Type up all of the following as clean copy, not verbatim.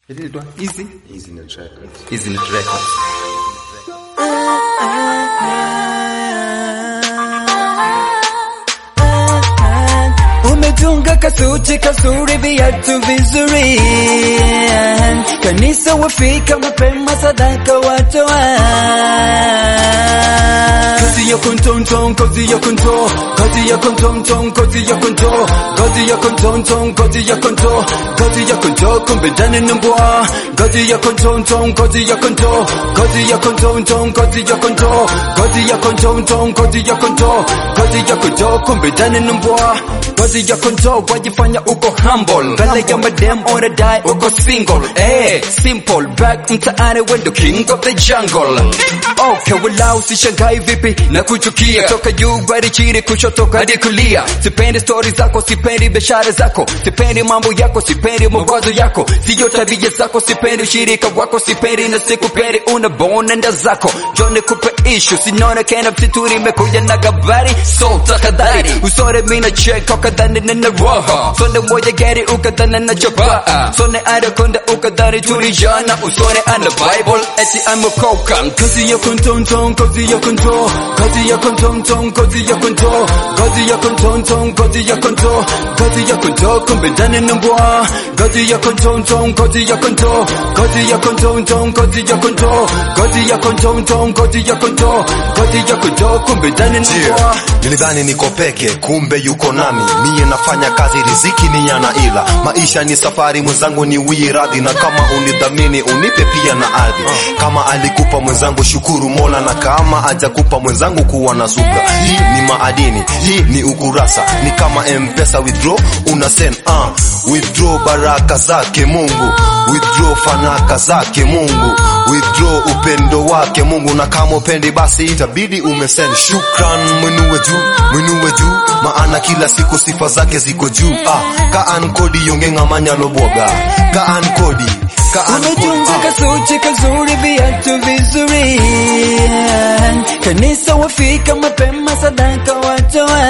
Inaitwa Easy Net Records. Easy Net Records. Umetunga kasuti kasuri viatu vizuri, kanisa wafika mapema sadaka watoa. Kazi ya kontonton, kazi ya konto, kazi ya kontonton, kazi ya konto, kazi ya kontonton, kazi ya konto, kazi ya konto, kumbe ndani ni mbwa. Kazi ya kontonton, kazi ya konto, kazi ya kontonton, kazi ya konto, kazi ya kontonton, kazi ya konto, kazi ya konto, kumbe ndani ni mbwa. Kazi ya konto wajifanya uko humble, mbele ya madem on a die uko single. Simple back mtaani when the king of the jungle. Okay, wala usishangai vipi na kuchukia, toka juu hadi chini kushoto hadi kulia. Sipendi stories zako, sipendi biashara zako, sipendi mambo yako, sipendi mawazo yako, sio tabia zako, sipendi ushirika wako, sipendi na sikupendi unabona nda zako. Jone kupe issue sinona kena msituri mekuja na gabari, so takadari usore mina check kadhani nina roha, sonde moja gari ukadhani na jabaa, sonde anakonda ukadhani tulijana, usore ana bible eti amekoka. Kazi ya kontonton, kazi ya konto, kazi ya kontonton, kazi ya konto, kazi ya kontonton, kazi ya konto, kazi ya konto, kumbe ndani ni mbwa. Kazi ya kontonton, kazi ya konto, kazi ya kontonton, kazi ya konto, kazi ya kontonton, kazi ya konto, kazi ya konto, kumbe ndani ni mbwa. Nilidhani niko peke, kumbe yuko nami. Mie nafanya kazi, riziki ni yana, ila maisha ni safari, mwenzangu ni wiradhi. Na kama unidhamini unipe pia na ardhi. Kama alikupa mwenzangu shukuru Mola, na kama hajakupa mwenzangu kuwa na subra. Hii ni maadini, hii ni ukurasa, ni kama M-Pesa withdraw una send. Withdraw baraka zake Mungu, withdraw fanaka zake Mungu, withdraw upendo wake Mungu. Na kama upendi basi itabidi umesend. Shukran mwenue juu, maana kila siku sifa zake ziko juu. Kaan kodi yongenga manyalo boga, kaan kodi. Umetunga kasuti kazuri viatu vizuri, kanisa wafika mapema sadaka watoa.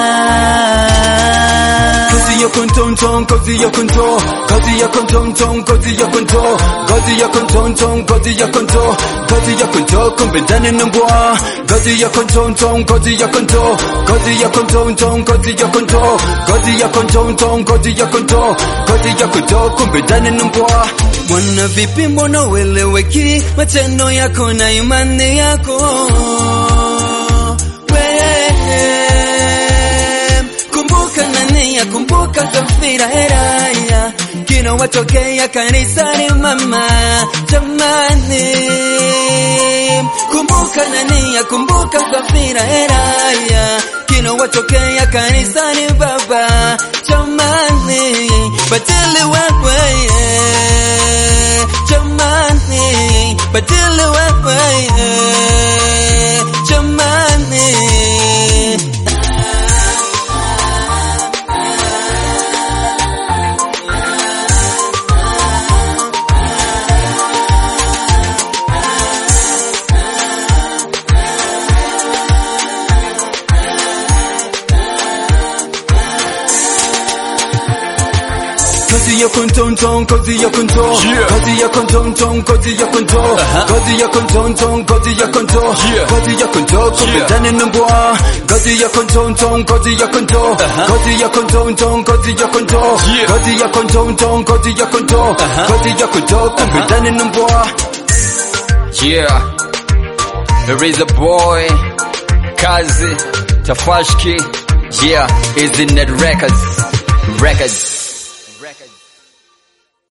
Kazi ya kontonton, kazi ya konto, kazi ya kontonton, kazi ya konto, kazi ya kontonton, kazi ya konto, kazi ya konto, kumbe ndani ni mbwa. Kazi ya kontonton, kazi ya konto, kazi ya kontonton, kazi ya konto, kazi ya kontonton, kazi ya konto, kazi ya konto, kumbe ndani ni mbwa. Mwana vipi mbona ueleweki, matendo yako na imani yako. Kumbuka nania, kumbuka Zafira Heraya, kino watokea kanisani mama jamani. Kumbuka nania, kumbuka Zafira Heraya, kino watokea kanisani baba jamani. Badili wewe jamani, badili wewe jamani. Kazi ya kontonton, kazi ya konto, kazi ya kontonton, kazi ya konto, kazi ya kontonton, kazi ya konto, kazi ya konto, kumbe ndani ni mbwa. Kazi ya kontonton, kazi ya konto, kazi ya kontonton, kazi ya konto, kazi ya kontonton, kazi ya konto, kazi ya konto, kumbe ndani ni mbwa. Yeah, there is a boy, Kazi Tafashki. Yeah, Easy Net Records.